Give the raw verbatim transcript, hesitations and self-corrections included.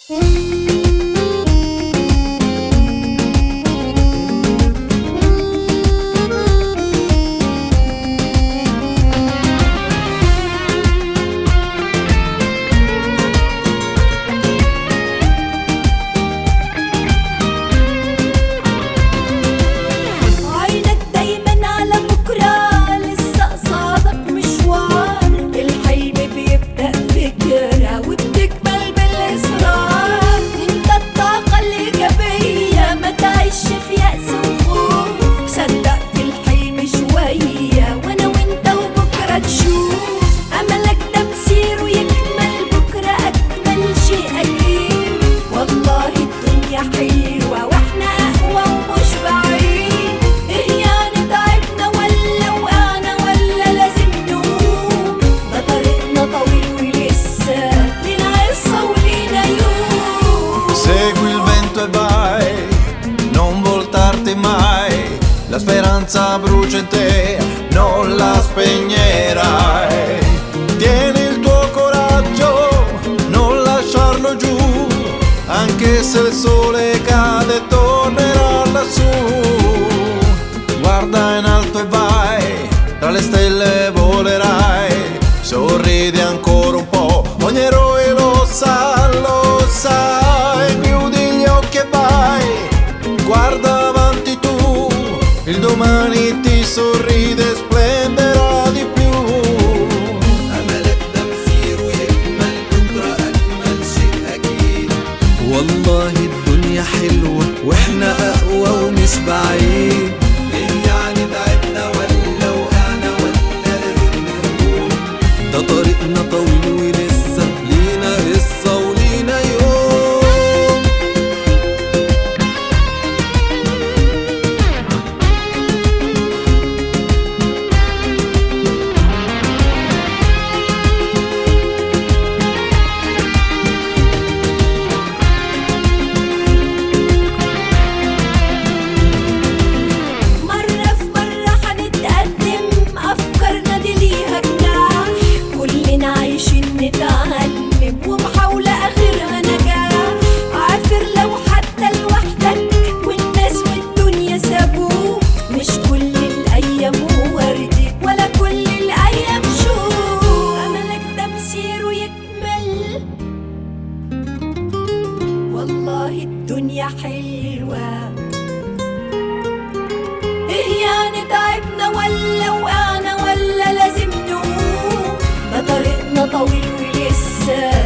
La speranza brucia in te, non la spegnerai. Tieni il tuo coraggio, non lasciarlo giù, anche se il sole cade tornerà lassù. Guarda in alto e vai, tra le stelle volerai. Sorridi ancora un po', ogni eroe lo sa, lo sa. E chiudi gli occhi e vai, guarda avanti tu, il domani ti sorride, splenderà di più. أملك ده مسير ويكمل بكرة أجمل شيء أكيد. والله الدنيا حلوة وإحنا أقوى ومش بعيد. إيه يعني تعبنا ولا وقعنا ولا لازم نقوم؟ ده طريقنا طويل ولسه لينا قصة ولينا يوم. نتعلم ومحاولة آخرها نجاح. عافر لو حتى لوحدك والناس والدنيا سابوك. مش كل الأيام وردي ولا كل الأيام شوق. أملك ده مسيره يكمل، والله الدنيا حلوة. إيه يعني تعبنا ولا وقعنا ولا لازم نقوم؟ ده طريقنا طويل ولسه